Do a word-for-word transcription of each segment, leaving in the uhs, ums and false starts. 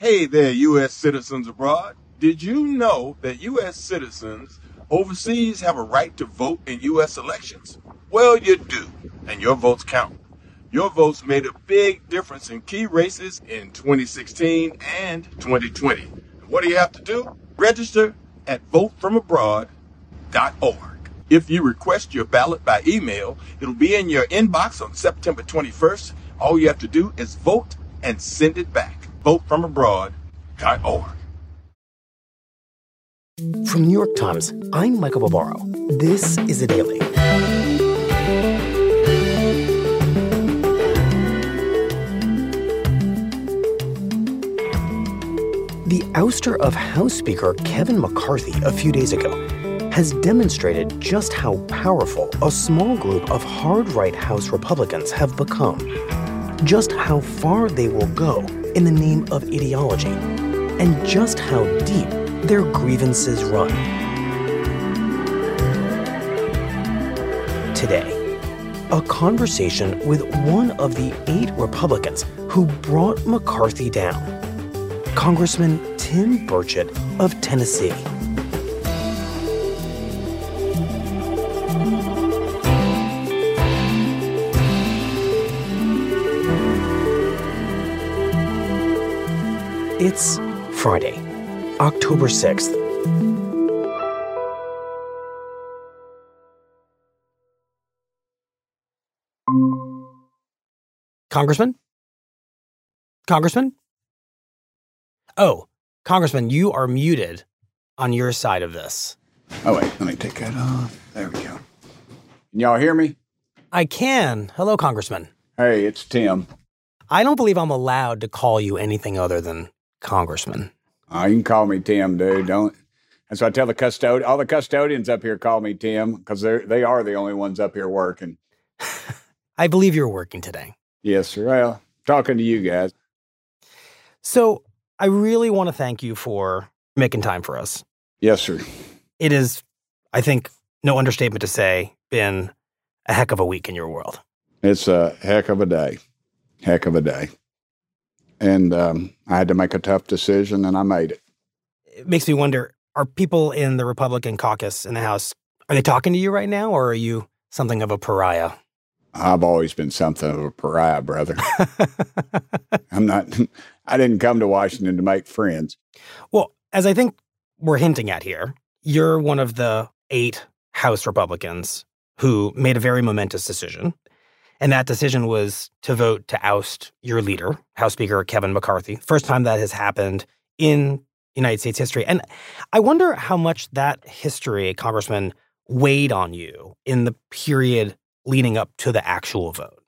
Hey there, U S citizens abroad. Did you know that U S citizens overseas have a right to vote in U S elections? Well, you do, and your votes count. Your votes made a big difference in key races in twenty sixteen and twenty twenty. What do you have to do? Register at vote from abroad dot org. If you request your ballot by email, it'll be in your inbox on September twenty-first. All you have to do is vote and send it back. vote from abroad dot org. From New York Times, I'm Michael Barbaro. This is The Daily. The ouster of House Speaker Kevin McCarthy a few days ago has demonstrated just how powerful a small group of hard-right House Republicans have become, just how far they will go in the name of ideology, and just how deep their grievances run. Today, a conversation with one of the eight Republicans who brought McCarthy down, Congressman Tim Burchett of Tennessee. It's Friday, October sixth. Congressman? Congressman? Oh, Congressman, you are muted on your side of this. Oh, wait, let me take that off. There we go. Can y'all hear me? I can. Hello, Congressman. Hey, it's Tim. I don't believe I'm allowed to call you anything other than Congressman. Oh, you can call me Tim, dude. Don't. That's what I tell the custodian. All the custodians up here call me Tim because they they are the only ones up here working. I believe you're working today. Yes, sir. Well, talking to you guys. So I really want to thank you for making time for us. Yes, sir. It is, I think, no understatement to say, been a heck of a week in your world. It's a heck of a day. Heck of a day. And um, I had to make a tough decision, and I made it. It makes me wonder, are people in the Republican caucus in the House, are they talking to you right now, or are you something of a pariah? I've always been something of a pariah, brother. I'm not, I didn't come to Washington to make friends. Well, as I think we're hinting at here, you're one of the eight House Republicans who made a very momentous decision. And that decision was to vote to oust your leader, House Speaker Kevin McCarthy. First time that has happened in United States history. And I wonder how much that history, Congressman, weighed on you in the period leading up to the actual vote.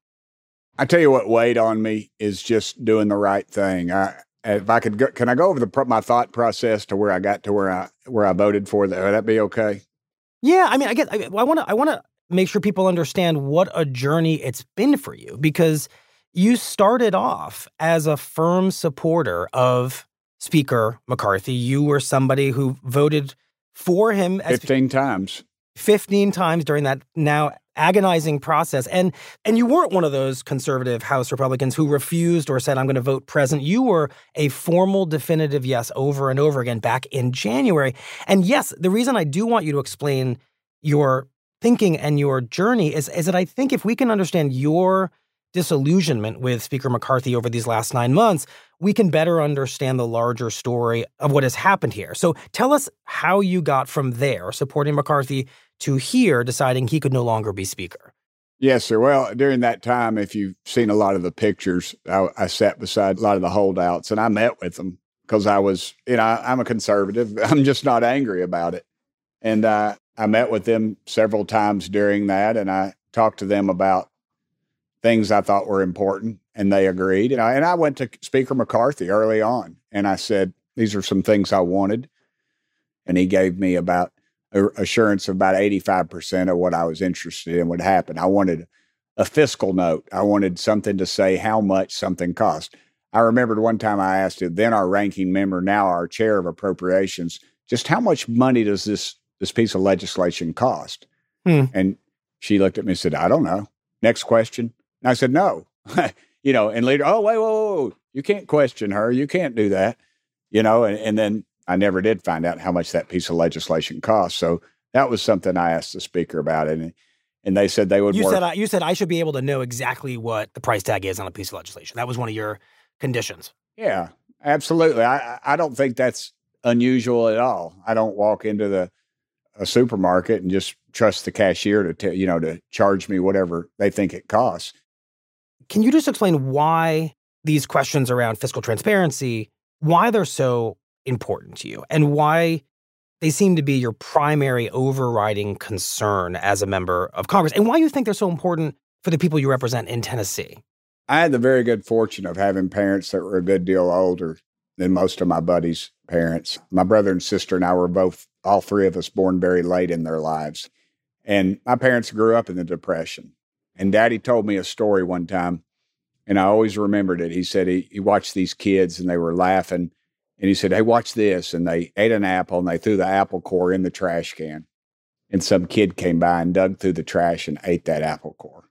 I tell you what weighed on me is just doing the right thing. I, if I could, go, can I go over the my thought process to where I got to where I where I voted for? That would that be okay? Yeah, I mean, I guess I want to I want to make sure people understand what a journey it's been for you, because you started off as a firm supporter of Speaker McCarthy. You were somebody who voted for him as fifteen times. fifteen times during that now agonizing process. And and you weren't one of those conservative House Republicans who refused or said, I'm going to vote present. You were a formal, definitive yes over and over again back in January. And yes, the reason I do want you to explain your thinking and your journey is, is that I think if we can understand your disillusionment with Speaker McCarthy over these last nine months, we can better understand the larger story of what has happened here. So tell us how you got from there, supporting McCarthy, to here, deciding he could no longer be Speaker. Yes, sir. Well, during that time, if you've seen a lot of the pictures, I, I sat beside a lot of the holdouts and I met with them because I was, you know, I'm a conservative. I'm just not angry about it. And uh, I met with them several times during that, and I talked to them about things I thought were important, and they agreed. And I, and I went to Speaker McCarthy early on, and I said, these are some things I wanted. And he gave me about a assurance of about eighty-five percent of what I was interested in would happen. I wanted a fiscal note. I wanted something to say how much something cost. I remembered one time I asked it, then our ranking member, now our chair of appropriations, just how much money does this, this piece of legislation cost? Hmm. And she looked at me and said, I don't know. Next question. And I said, no, you know, and later, oh, wait, whoa, whoa, whoa, you can't question her. You can't do that, you know, and, and then I never did find out how much that piece of legislation cost. So that was something I asked the speaker about, and and they said they would you work. Said I, you said I should be able to know exactly what the price tag is on a piece of legislation. That was one of your conditions. Yeah, absolutely. I, I don't think that's unusual at all. I don't walk into the a supermarket and just trust the cashier to t- you know to charge me whatever they think it costs. Can you just explain why these questions around fiscal transparency, why they're so important to you, and why they seem to be your primary overriding concern as a member of Congress, and why you think they're so important for the people you represent in Tennessee? I had the very good fortune of having parents that were a good deal older than most of my buddies' parents. My brother and sister and I were both, all three of us, born very late in their lives. And my parents grew up in the Depression. And Daddy told me a story one time, and I always remembered it. He said he, he watched these kids and they were laughing. And he said, hey, watch this. And they ate an apple and they threw the apple core in the trash can. And some kid came by and dug through the trash and ate that apple core.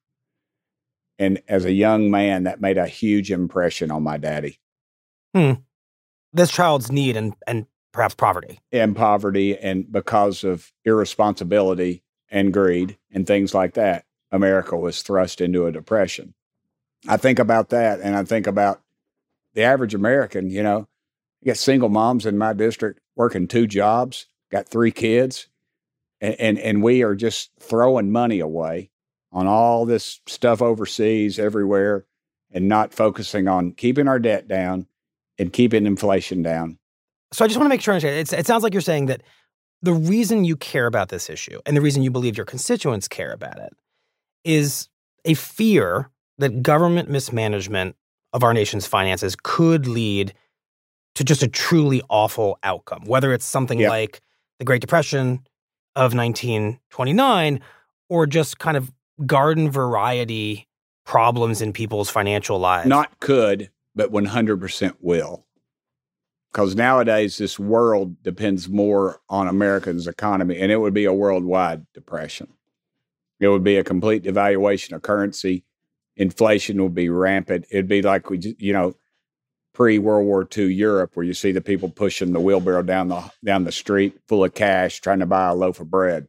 And as a young man, that made a huge impression on my daddy. Hmm. This child's need and, and perhaps poverty. And poverty, and because of irresponsibility and greed and things like that, America was thrust into a depression. I think about that, and I think about the average American, you know, you got single moms in my district working two jobs, got three kids, and, and, and we are just throwing money away on all this stuff overseas, everywhere, and not focusing on keeping our debt down and keeping inflation down. So I just want to make sure I understand. It's, it sounds like you're saying that the reason you care about this issue and the reason you believe your constituents care about it is a fear that government mismanagement of our nation's finances could lead to just a truly awful outcome, whether it's something yep. like the Great Depression of nineteen twenty-nine or just kind of garden variety problems in people's financial lives. Not could, but one hundred percent will. Because nowadays, this world depends more on Americans' economy, and it would be a worldwide depression. It would be a complete devaluation of currency. Inflation would be rampant. It'd be like, we, you know, pre-World War Two Europe, where you see the people pushing the wheelbarrow down the down the street full of cash, trying to buy a loaf of bread.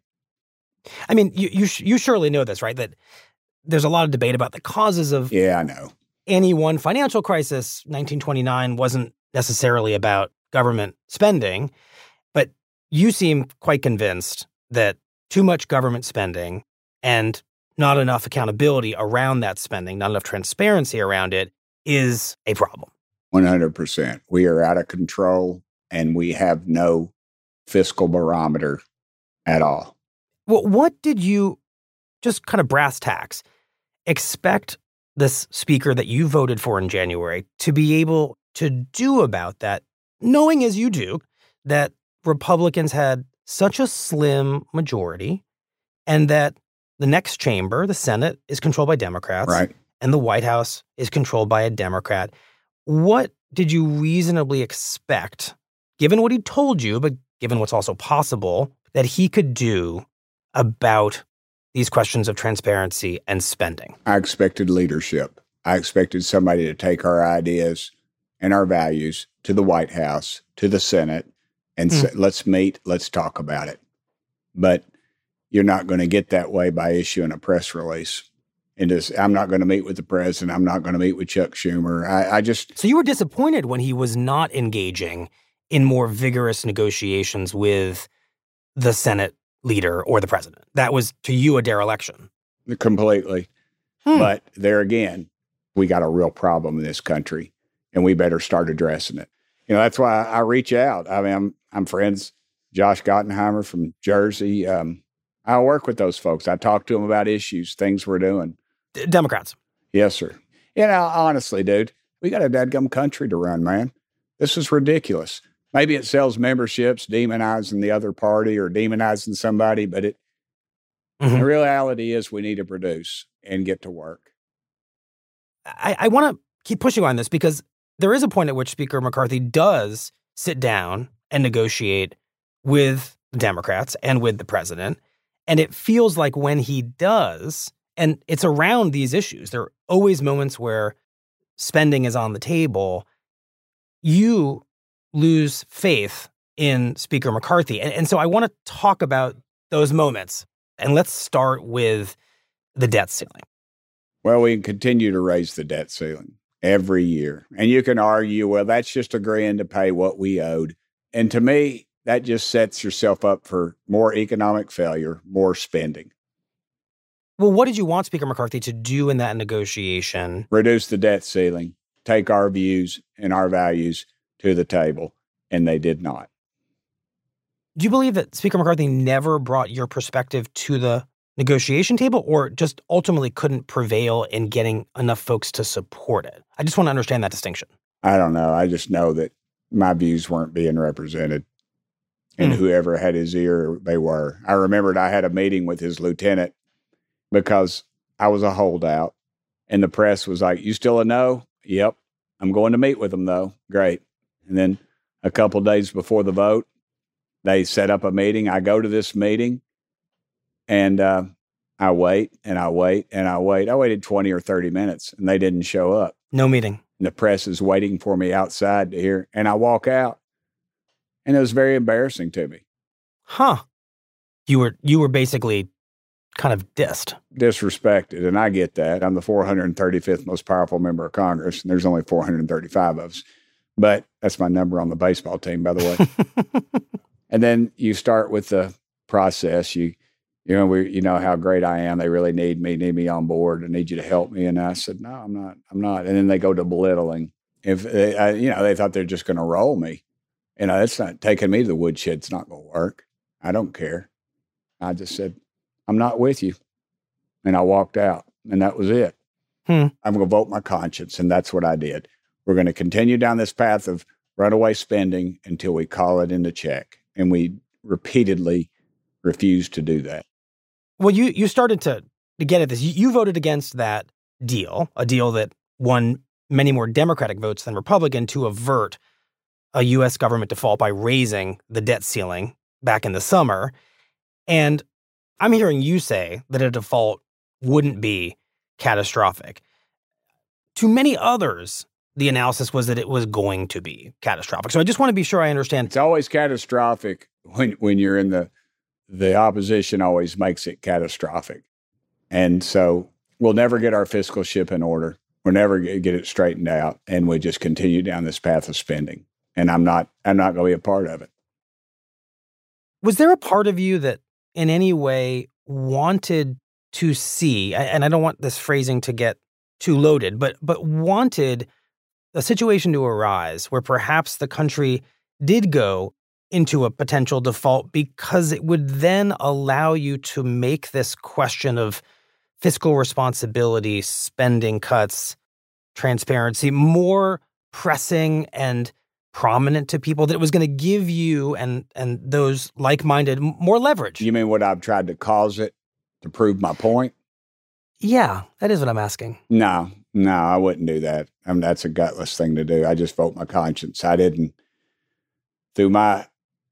I mean, you you, you surely know this, right? That there's a lot of debate about the causes of yeah, I know. any one financial crisis. nineteen twenty-nine wasn't necessarily about government spending, but you seem quite convinced that too much government spending and not enough accountability around that spending, not enough transparency around it, is a problem. one hundred percent. We are out of control, and we have no fiscal barometer at all. Well, what did you, just kind of brass tacks, expect this speaker that you voted for in January to be able to do about that, knowing as you do that Republicans had such a slim majority and that the next chamber, the Senate, is controlled by Democrats, right, and the White House is controlled by a Democrat? What did you reasonably expect, given what he told you, but given what's also possible, that he could do about these questions of transparency and spending? I expected leadership. I expected somebody to take our ideas and our values to the White House, to the Senate, and mm. say, let's meet, let's talk about it. But you're not going to get that way by issuing a press release. And just, I'm not going to meet with the president. I'm not going to meet with Chuck Schumer. I, I just... So you were disappointed when he was not engaging in more vigorous negotiations with the Senate leader or the president. That was, to you, a dereliction. Completely. Hmm. But there again, we got a real problem in this country, and we better start addressing it. You know, that's why I reach out. I mean, I'm, I'm friends, Josh Gottenheimer from Jersey. Um, I work with those folks. I talk to them about issues, things we're doing. D- Democrats. Yes, sir. You know, honestly, dude, we got a dadgum country to run, man. This is ridiculous. Maybe it sells memberships, demonizing the other party or demonizing somebody, but it mm-hmm. the reality is we need to produce and get to work. I, I want to keep pushing on this because there is a point at which Speaker McCarthy does sit down and negotiate with the Democrats and with the president. And it feels like when he does, and it's around these issues, there are always moments where spending is on the table, you lose faith in Speaker McCarthy. And, and so I want to talk about those moments. And let's start with the debt ceiling. Well, we can continue to raise the debt ceiling every year. And you can argue, well, that's just agreeing to pay what we owed. And to me, that just sets yourself up for more economic failure, more spending. Well, what did you want Speaker McCarthy to do in that negotiation? Reduce the debt ceiling, take our views and our values to the table, and they did not. Do you believe that Speaker McCarthy never brought your perspective to the negotiation table, or just ultimately couldn't prevail in getting enough folks to support it? I just want to understand that distinction. I don't know. I just know that my views weren't being represented, and mm. whoever had his ear, they were. I remembered I had a meeting with his lieutenant because I was a holdout, and the press was like, "You still a no?" "Yep. I'm going to meet with him, though." "Great." And then a couple days before the vote, they set up a meeting. I go to this meeting, and uh, I wait, and I wait, and I wait. I waited twenty or thirty minutes, and they didn't show up. No meeting. And the press is waiting for me outside to hear, and I walk out, and it was very embarrassing to me. Huh. You were you were basically kind of dissed. Disrespected, and I get that. I'm the four hundred thirty-fifth most powerful member of Congress, and there's only four hundred thirty-five of us. But that's my number on the baseball team, by the way. And then you start with the process. You, you know, we, you know how great I am. They really need me, need me on board. I need you to help me. And I said, no, I'm not. I'm not. And then they go to belittling. If they, I, you know, they thought they're just going to roll me. You know, it's not taking me to the woodshed. It's not going to work. I don't care. I just said, I'm not with you. And I walked out, and that was it. Hmm. I'm going to vote my conscience, and that's what I did. We're going to continue down this path of runaway spending until we call it into check. And we repeatedly refused to do that. Well, you you started to, to get at this. You, you voted against that deal, a deal that won many more Democratic votes than Republican, to avert a U S government default by raising the debt ceiling back in the summer. And I'm hearing you say that a default wouldn't be catastrophic. To many others, the analysis was that it was going to be catastrophic. So I just want to be sure I understand. It's always catastrophic when when you're in the the opposition always makes it catastrophic. And so we'll never get our fiscal ship in order. We'll never get it straightened out, and we just continue down this path of spending. And I'm not I'm not going to be a part of it. Was there a part of you that in any way wanted to see, and I don't want this phrasing to get too loaded, but but wanted a situation to arise where perhaps the country did go into a potential default because it would then allow you to make this question of fiscal responsibility, spending cuts, transparency more pressing and prominent to people, that it was going to give you and and those like-minded more leverage? You mean what I've tried to cause it to prove my point? Yeah, that is what I'm asking. No, no, I wouldn't do that. I mean, that's a gutless thing to do. I just vote my conscience. I didn't, through my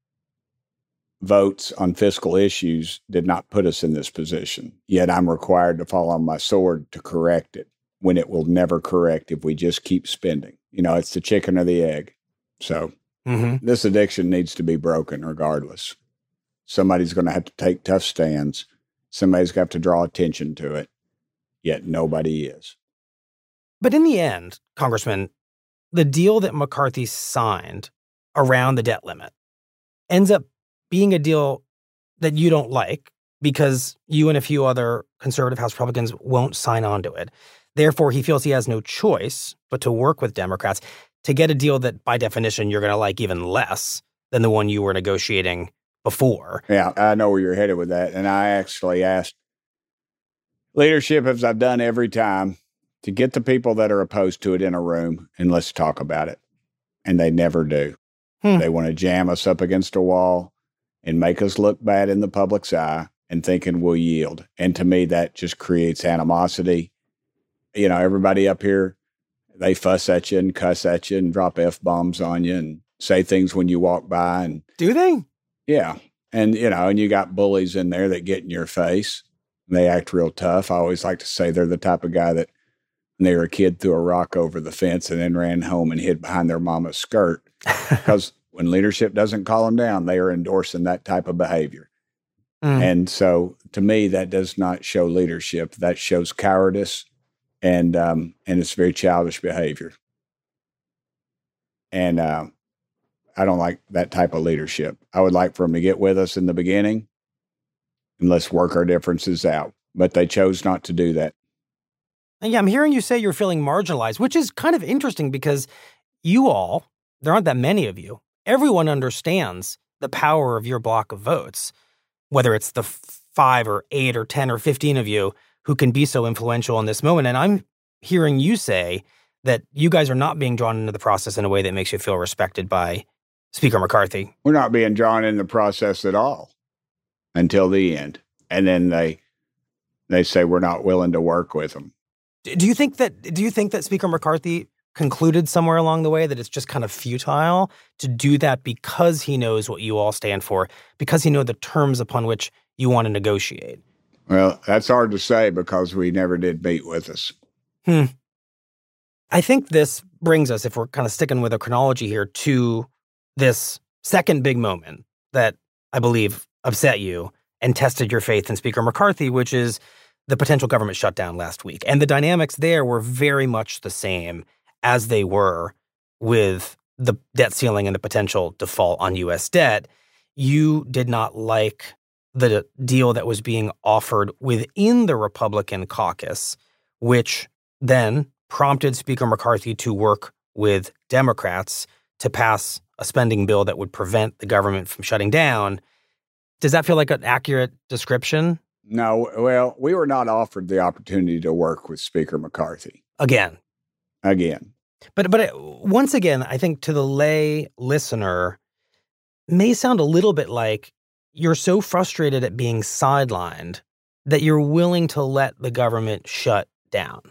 votes on fiscal issues, did not put us in this position. Yet I'm required to fall on my sword to correct it when it will never correct if we just keep spending. You know, it's the chicken or the egg. So mm-hmm. This addiction needs to be broken regardless. Somebody's going to have to take tough stands. Somebody's got to draw attention to it. Yet nobody is. But in the end, Congressman, the deal that McCarthy signed around the debt limit ends up being a deal that you don't like because you and a few other conservative House Republicans won't sign on to it. Therefore, he feels he has no choice but to work with Democrats to get a deal that, by definition, you're going to like even less than the one you were negotiating before. Yeah, I know where you're headed with that. And I actually asked leadership, as I've done every time, to get the people that are opposed to it in a room and let's talk about it. And they never do. Hmm. They want to jam us up against a wall and make us look bad in the public's eye and thinking we'll yield. And to me, that just creates animosity. You know, everybody up here, they fuss at you and cuss at you and drop F-bombs on you and say things when you walk by. And do they? Yeah. And, you know, and you got bullies in there that get in your face. They act real tough. I always like to say they're the type of guy that when they were a kid, threw a rock over the fence and then ran home and hid behind their mama's skirt. Because when leadership doesn't call them down, they are endorsing that type of behavior. Mm. And so to me, that does not show leadership. That shows cowardice, and um, and it's very childish behavior. And uh, I don't like that type of leadership. I would like for them to get with us in the beginning and let's work our differences out. But they chose not to do that. And yeah, I'm hearing you say you're feeling marginalized, which is kind of interesting because you all, there aren't that many of you. Everyone understands the power of your block of votes, whether it's the five or eight or ten or fifteen of you who can be so influential in this moment. And I'm hearing you say that you guys are not being drawn into the process in a way that makes you feel respected by Speaker McCarthy. We're not being drawn in the process at all until the end. And then they they say we're not willing to work with them. Do you think that do you think that Speaker McCarthy concluded somewhere along the way that it's just kind of futile to do that because he knows what you all stand for, because he knows the terms upon which you want to negotiate? Well, that's hard to say because we never did meet with us. Hmm. I think this brings us, if we're kind of sticking with a chronology here, to this second big moment that I believe upset you and tested your faith in Speaker McCarthy, which is the potential government shutdown last week. And the dynamics there were very much the same as they were with the debt ceiling and the potential default on U S debt. You did not like the deal that was being offered within the Republican caucus, which then prompted Speaker McCarthy to work with Democrats to pass a spending bill that would prevent the government from shutting down. Does that feel like an accurate description? No. Well, we were not offered the opportunity to work with Speaker McCarthy. Again. Again. But but it, once again, I think to the lay listener, may sound a little bit like you're so frustrated at being sidelined that you're willing to let the government shut down.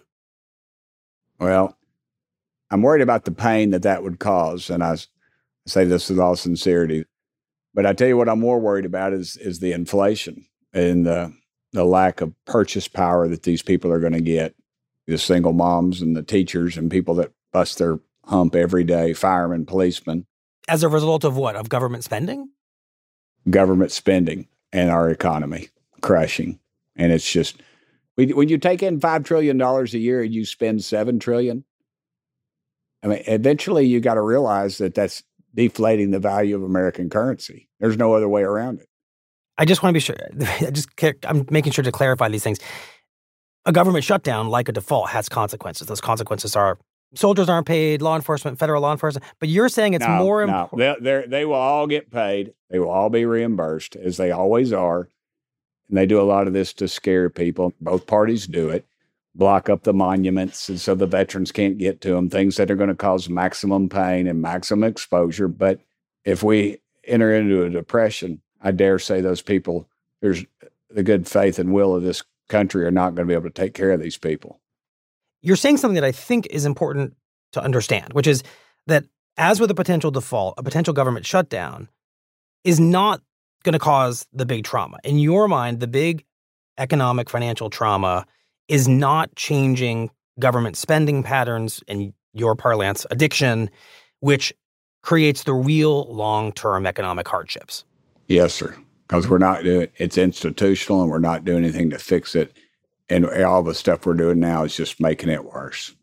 Well, I'm worried about the pain that that would cause, and I say this with all sincerity. But I tell you what I'm more worried about is is the inflation and the the lack of purchase power that these people are going to get. The single moms and the teachers and people that bust their hump every day, firemen, policemen. As a result of what? Of government spending? Government spending and our economy crashing. And it's just, when you take in five trillion dollars a year and you spend seven trillion dollars, I mean, eventually you got to realize that that's deflating the value of American currency. There's no other way around it. I just want to be sure. I just, I'm making sure to clarify these things. A government shutdown, like a default, has consequences. Those consequences are soldiers aren't paid, law enforcement, federal law enforcement. But you're saying it's no, more no. important. They they will all get paid. They will all be reimbursed, as they always are. And they do a lot of this to scare people. Both parties do it. Block up the monuments and so the veterans can't get to them, things that are going to cause maximum pain and maximum exposure. But if we enter into a depression, I dare say those people, there's the good faith and will of this country are not going to be able to take care of these people. You're saying something that I think is important to understand, which is that as with a potential default, a potential government shutdown is not going to cause the big trauma. In your mind, the big economic financial trauma is not changing government spending patterns, in your parlance, addiction, which creates the real long-term economic hardships. Yes, sir. Because we're not doing it's institutional and we're not doing anything to fix it. And all the stuff we're doing now is just making it worse.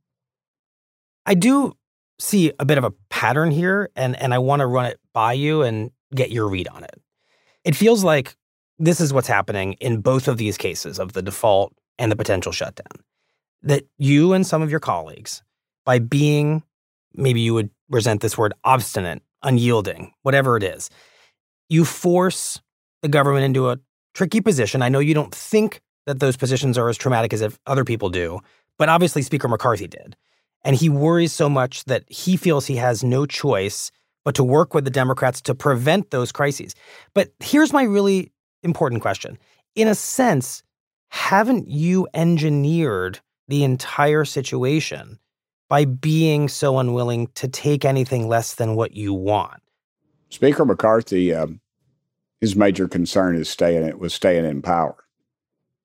I do see a bit of a pattern here, and, and I want to run it by you and get your read on it. It feels like this is what's happening in both of these cases of the default and the potential shutdown. That you and some of your colleagues, by being, maybe you would resent this word, obstinate, unyielding, whatever it is, you force the government into a tricky position. I know you don't think that those positions are as traumatic as if other people do, but obviously Speaker McCarthy did. And he worries so much that he feels he has no choice but to work with the Democrats to prevent those crises. But here's my really important question. In a sense, haven't you engineered the entire situation by being so unwilling to take anything less than what you want? Speaker McCarthy, um, his major concern is staying was staying in power.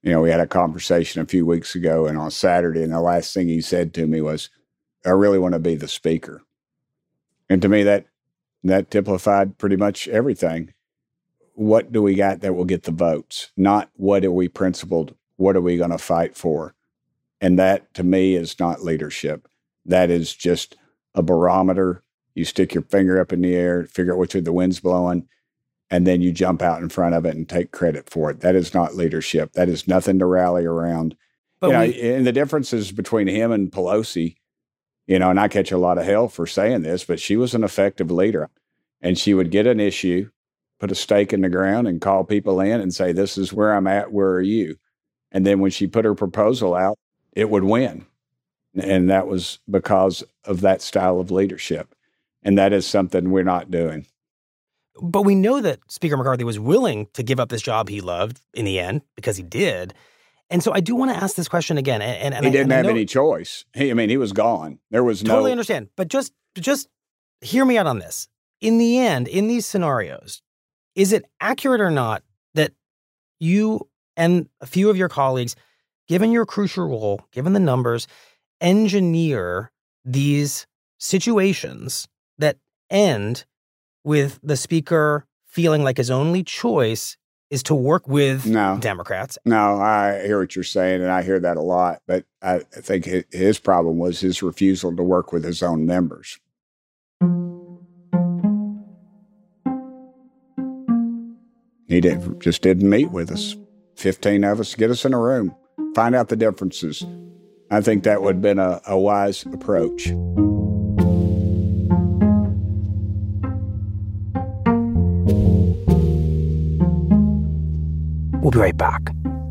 You know, we had a conversation a few weeks ago and on Saturday, and the last thing he said to me was, I really want to be the speaker. And to me, that that typified pretty much everything. What do we got that will get the votes? Not what are we principled? What are we going to fight for? And that, to me, is not leadership. That is just a barometer. You stick your finger up in the air, figure out which way the wind's blowing, and then you jump out in front of it and take credit for it. That is not leadership. That is nothing to rally around. But you know, we, and the differences between him and Pelosi, you know, and I catch a lot of hell for saying this, but she was an effective leader. And she would get an issue, put a stake in the ground and call people in and say, this is where I'm at, where are you? And then when she put her proposal out, it would win. And that was because of that style of leadership. And that is something we're not doing. But we know that Speaker McCarthy was willing to give up this job he loved in the end, because he did. And so I do want to ask this question again. And, and he didn't I, and have I know, any choice. He, I mean, he was gone. There was no... Totally understand. But just, just hear me out on this. In the end, in these scenarios, is it accurate or not that you and a few of your colleagues, given your crucial role, given the numbers, engineer these situations that end with the speaker feeling like his only choice is to work with no. Democrats? No, I hear what you're saying, and I hear that a lot. But I think his problem was his refusal to work with his own members. He did, just didn't meet with us. fifteen of us, get us in a room, find out the differences. I think that would have been a, a wise approach. We'll be right back.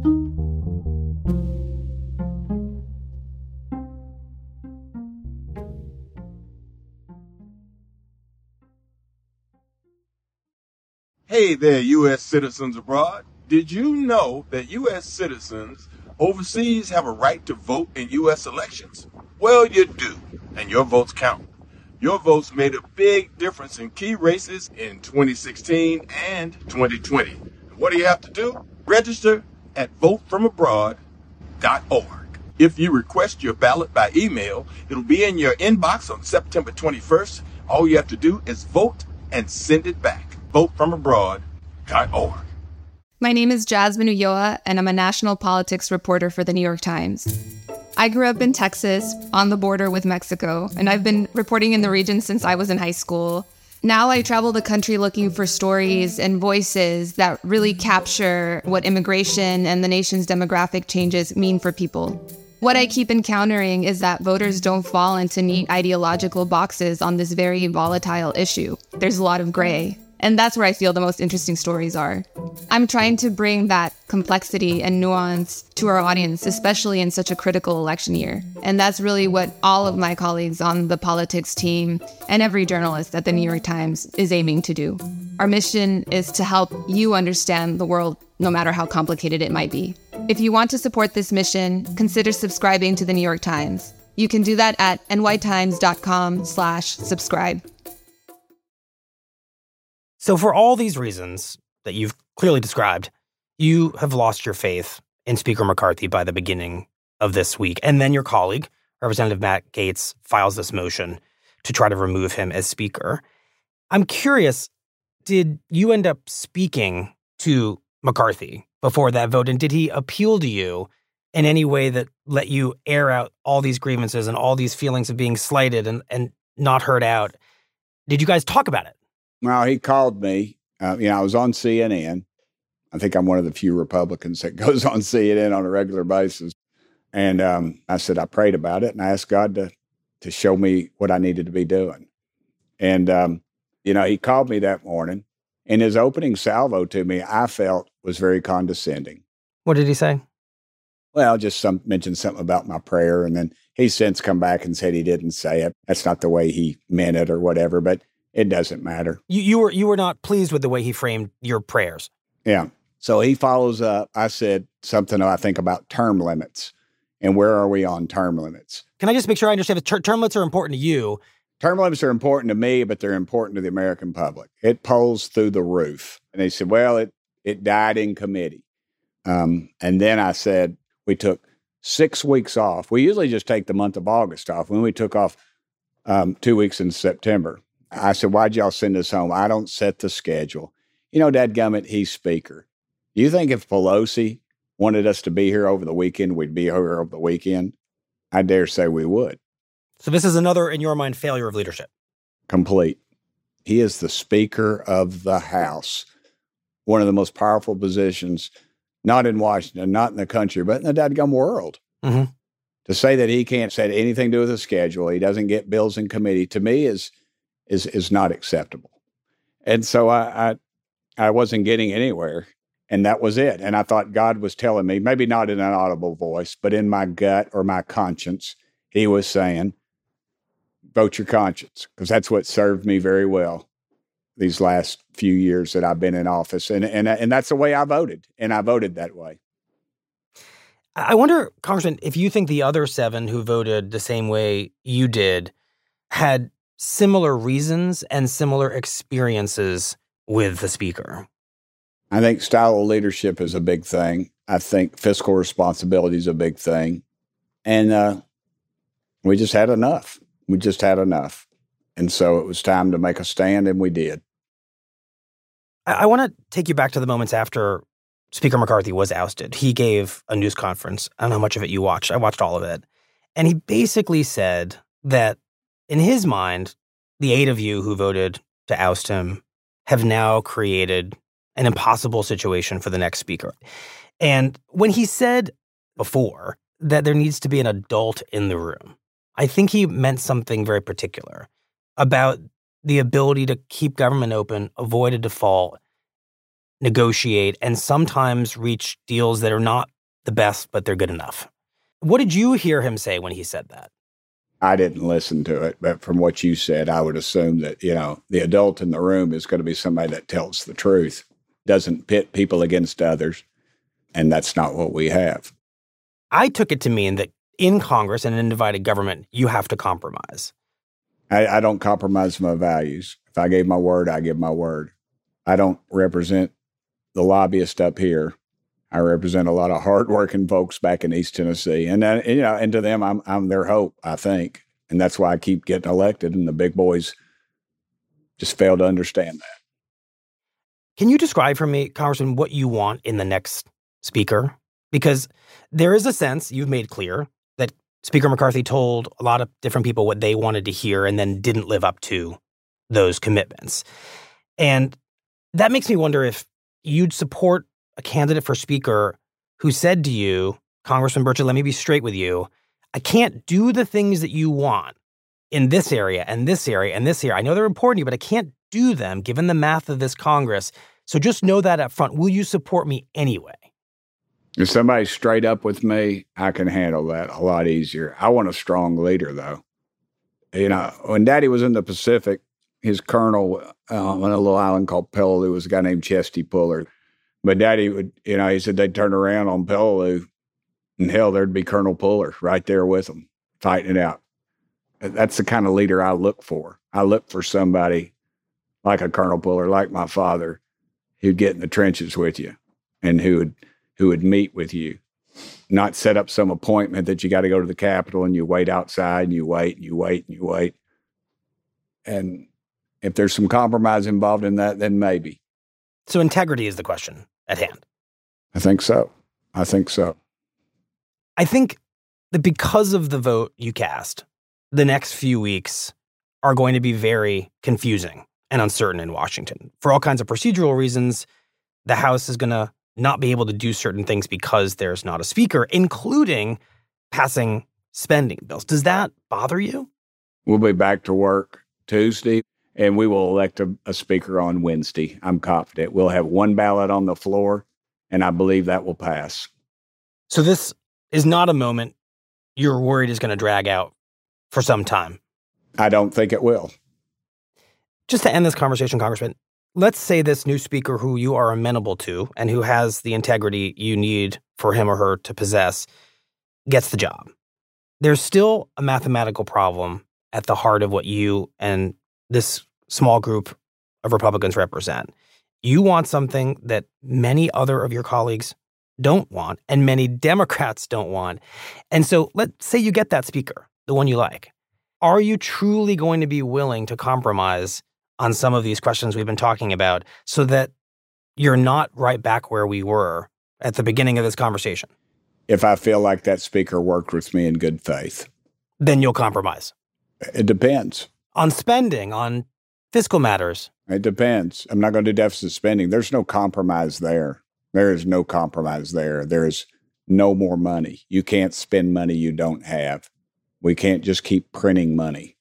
Hey there, U S citizens abroad. Did you know that U S citizens overseas have a right to vote in U S elections? Well, you do, and your votes count. Your votes made a big difference in key races in twenty sixteen and twenty twenty. What do you have to do? Register at vote from abroad dot org. If you request your ballot by email, it'll be in your inbox on September twenty-first. All you have to do is vote and send it back. vote from abroad dot org. My name is Jasmine Ulloa, and I'm a national politics reporter for The New York Times. I grew up in Texas, on the border with Mexico, and I've been reporting in the region since I was in high school. Now I travel the country looking for stories and voices that really capture what immigration and the nation's demographic changes mean for people. What I keep encountering is that voters don't fall into neat ideological boxes on this very volatile issue. There's a lot of gray. And that's where I feel the most interesting stories are. I'm trying to bring that complexity and nuance to our audience, especially in such a critical election year. And that's really what all of my colleagues on the politics team and every journalist at the New York Times is aiming to do. Our mission is to help you understand the world, no matter how complicated it might be. If you want to support this mission, consider subscribing to the New York Times. You can do that at nytimes.com slash subscribe. So for all these reasons that you've clearly described, you have lost your faith in Speaker McCarthy by the beginning of this week. And then your colleague, Representative Matt Gaetz, files this motion to try to remove him as Speaker. I'm curious, did you end up speaking to McCarthy before that vote? And did he appeal to you in any way that let you air out all these grievances and all these feelings of being slighted and, and not heard out? Did you guys talk about it? Well, he called me. Uh, you know, I was on C N N. I think I'm one of the few Republicans that goes on C N N on a regular basis. And um, I said, I prayed about it and I asked God to to show me what I needed to be doing. And, um, you know, he called me that morning. And his opening salvo to me, I felt, was very condescending. What did he say? Well, just some mentioned something about my prayer. And then he's since come back and said he didn't say it. That's not the way he meant it or whatever. But it doesn't matter. You, you were you were not pleased with the way he framed your prayers. Yeah. So he follows up. I said something, I think, about term limits. And where are we on term limits? Can I just make sure I understand that ter- term limits are important to you? Term limits are important to me, but they're important to the American public. It polls through the roof. And they said, well, it, it died in committee. Um, and then I said, we took six weeks off. We usually just take the month of August off. When we took off um, two weeks in September, I said, why'd y'all send us home? I don't set the schedule. You know, dadgummit, he's speaker. Do you think if Pelosi wanted us to be here over the weekend, we'd be here over the weekend? I dare say we would. So this is another, in your mind, failure of leadership. Complete. He is the Speaker of the House, one of the most powerful positions, not in Washington, not in the country, but in the dadgum world. Mm-hmm. To say that he can't say anything to do with the schedule, he doesn't get bills in committee, to me is is is not acceptable. And so I, I I wasn't getting anywhere, and that was it. And I thought God was telling me, maybe not in an audible voice, but in my gut or my conscience, he was saying, vote your conscience, because that's what served me very well these last few years that I've been in office. And, and, and that's the way I voted, and I voted that way. I wonder, Congressman, if you think the other seven who voted the same way you did had similar reasons and similar experiences with the speaker. I think style of leadership is a big thing. I think fiscal responsibility is a big thing. And uh, we just had enough. We just had enough. And so it was time to make a stand, and we did. I, I want to take you back to the moments after Speaker McCarthy was ousted. He gave a news conference. I don't know how much of it you watched. I watched all of it. And he basically said that in his mind, the eight of you who voted to oust him have now created an impossible situation for the next speaker. And when he said before that there needs to be an adult in the room, I think he meant something very particular about the ability to keep government open, avoid a default, negotiate, and sometimes reach deals that are not the best, but they're good enough. What did you hear him say when he said that? I didn't listen to it, but from what you said, I would assume that, you know, the adult in the room is going to be somebody that tells the truth, doesn't pit people against others, and that's not what we have. I took it to mean that in Congress and in divided government, you have to compromise. I, I don't compromise my values. If I gave my word, I give my word. I don't represent the lobbyist up here. I represent a lot of hardworking folks back in East Tennessee, and, and you know, and to them, I'm I'm their hope, I think, and that's why I keep getting elected. And the big boys just fail to understand that. Can you describe for me, Congressman, what you want in the next speaker? Because there is a sense you've made clear that Speaker McCarthy told a lot of different people what they wanted to hear and then didn't live up to those commitments, and that makes me wonder if you'd support a candidate for speaker who said to you, Congressman Burchett, let me be straight with you. I can't do the things that you want in this area and this area and this area. I know they're important to you, but I can't do them given the math of this Congress. So just know that up front. Will you support me anyway? If somebody's straight up with me, I can handle that a lot easier. I want a strong leader, though. You know, when Daddy was in the Pacific, his colonel uh, on a little island called Peleliu was a guy named Chesty Puller. But Daddy would, you know, he said they'd turn around on Peleliu, and hell, there'd be Colonel Puller right there with them, fighting it out. That's the kind of leader I look for. I look for somebody like a Colonel Puller, like my father, who'd get in the trenches with you and who would who would meet with you, not set up some appointment that you got to go to the Capitol and you wait outside and you wait and you wait and you wait. And if there's some compromise involved in that, then maybe. So integrity is the question at hand. I think so. I think so. I think that because of the vote you cast, the next few weeks are going to be very confusing and uncertain in Washington. For all kinds of procedural reasons, the House is going to not be able to do certain things because there's not a speaker, including passing spending bills. Does that bother you? We'll be back to work Tuesday, and we will elect a, a speaker on Wednesday. I'm confident. We'll have one ballot on the floor, and I believe that will pass. So this is not a moment you're worried is going to drag out for some time? I don't think it will. Just to end this conversation, Congressman, let's say this new speaker who you are amenable to and who has the integrity you need for him or her to possess gets the job. There's still a mathematical problem at the heart of what you and this small group of Republicans represent. You want something that many other of your colleagues don't want and many Democrats don't want. And so let's say you get that speaker, the one you like. Are you truly going to be willing to compromise on some of these questions we've been talking about so that you're not right back where we were at the beginning of this conversation? If I feel like that speaker worked with me in good faith. Then you'll compromise. It depends. On spending, on fiscal matters. It depends. I'm not going to do deficit spending. There's no compromise there. There is no compromise there. There is no more money. You can't spend money you don't have. We can't just keep printing money.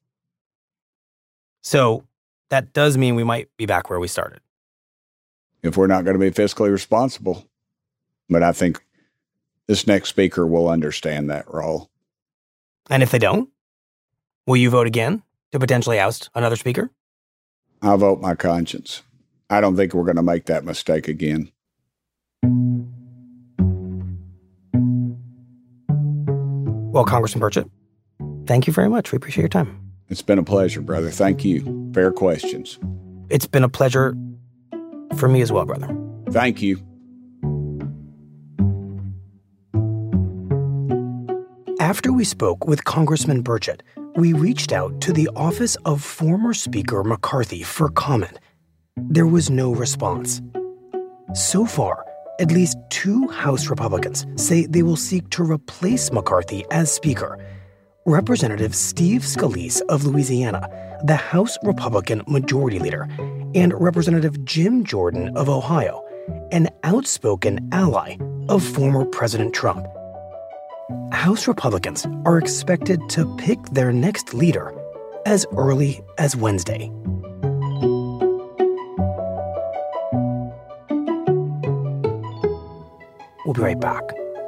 So that does mean we might be back where we started. If we're not going to be fiscally responsible. But I think this next speaker will understand that role. And if they don't, will you vote again to potentially oust another speaker? I'll vote my conscience. I don't think we're going to make that mistake again. Well, Congressman Burchett, thank you very much. We appreciate your time. It's been a pleasure, brother. Thank you. Fair questions. It's been a pleasure for me as well, brother. Thank you. After we spoke with Congressman Burchett, we reached out to the office of former Speaker McCarthy for comment. There was no response. So far, at least two House Republicans say they will seek to replace McCarthy as Speaker. Representative Steve Scalise of Louisiana, the House Republican Majority Leader, and Representative Jim Jordan of Ohio, an outspoken ally of former President Trump. House Republicans are expected to pick their next leader as early as Wednesday. We'll be right back.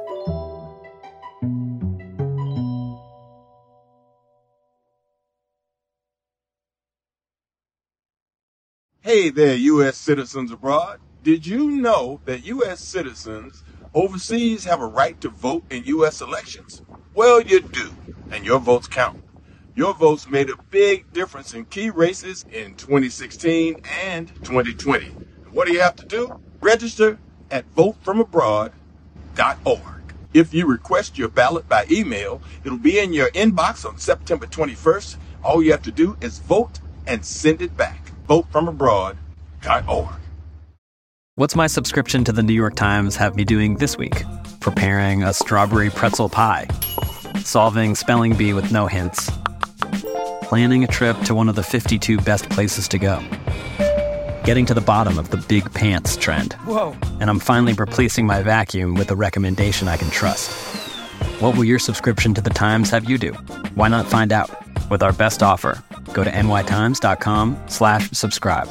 Hey there, U S citizens abroad. Did you know that U S citizens overseas have a right to vote in U S elections? Well, you do, and your votes count. Your votes made a big difference in key races in twenty sixteen and twenty twenty. What do you have to do? Register at vote from abroad dot org. If you request your ballot by email, it'll be in your inbox on September twenty-first. All you have to do is vote and send it back. vote from abroad dot org. What's my subscription to the New York Times have me doing this week? Preparing a strawberry pretzel pie, solving spelling bee with no hints, planning a trip to one of the fifty-two best places to go, getting to the bottom of the big pants trend. Whoa. And I'm finally replacing my vacuum with a recommendation I can trust. What will your subscription to the Times have you do? Why not find out? With our best offer, go to nytimes.com slash subscribe.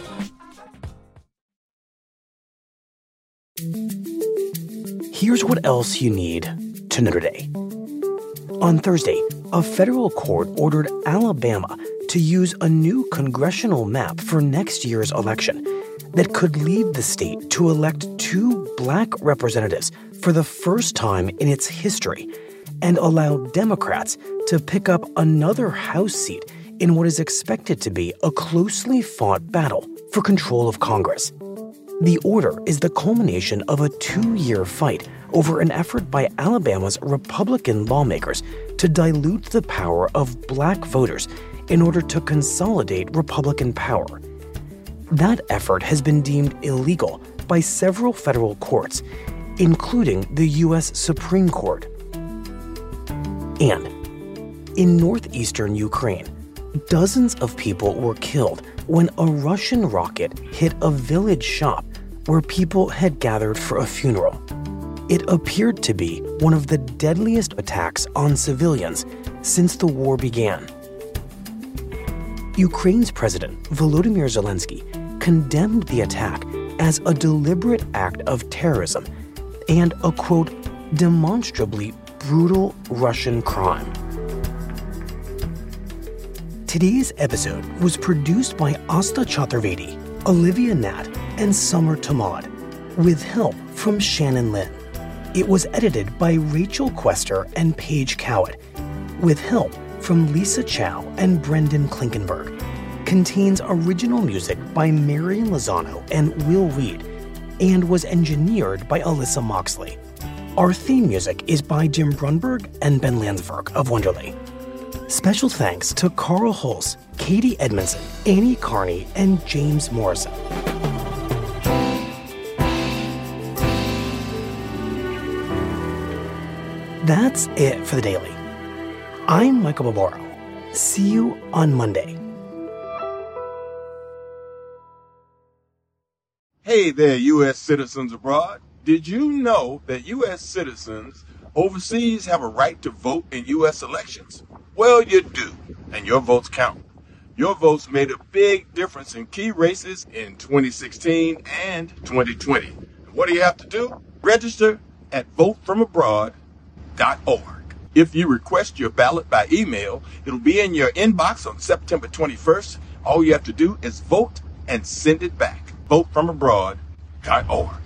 Here's what else you need to know today. On Thursday, a federal court ordered Alabama to use a new congressional map for next year's election that could lead the state to elect two black representatives for the first time in its history and allow Democrats to pick up another House seat in what is expected to be a closely fought battle for control of Congress. The order is the culmination of a two-year fight over an effort by Alabama's Republican lawmakers to dilute the power of black voters in order to consolidate Republican power. That effort has been deemed illegal by several federal courts, including the U S Supreme Court. And in northeastern Ukraine, dozens of people were killed when a Russian rocket hit a village shop where people had gathered for a funeral. It appeared to be one of the deadliest attacks on civilians since the war began. Ukraine's President Volodymyr Zelensky condemned the attack as a deliberate act of terrorism and a, quote, demonstrably brutal Russian crime. Today's episode was produced by Asta Chaturvedi, Olivia Nat, and Summer Tamad, with help from Shannon Lin. It was edited by Rachel Quester and Paige Cowett, with help from Lisa Chow and Brendan Klinkenberg. Contains original music by Marian Lozano and Will Reed, and was engineered by Alyssa Moxley. Our theme music is by Jim Brunberg and Ben Landsverk of Wonderly. Special thanks to Carl Hulse, Katie Edmondson, Annie Carney, and James Morrison. That's it for the Daily. I'm Michael Barbaro. See you on Monday. Hey there, U S citizens abroad. Did you know that U S citizens overseas have a right to vote in U S elections? Well, you do, and your votes count. Your votes made a big difference in key races in twenty sixteen and twenty twenty. What do you have to do? Register at vote from abroad dot org. If you request your ballot by email, it'll be in your inbox on September twenty-first. All you have to do is vote and send it back. vote from abroad dot org.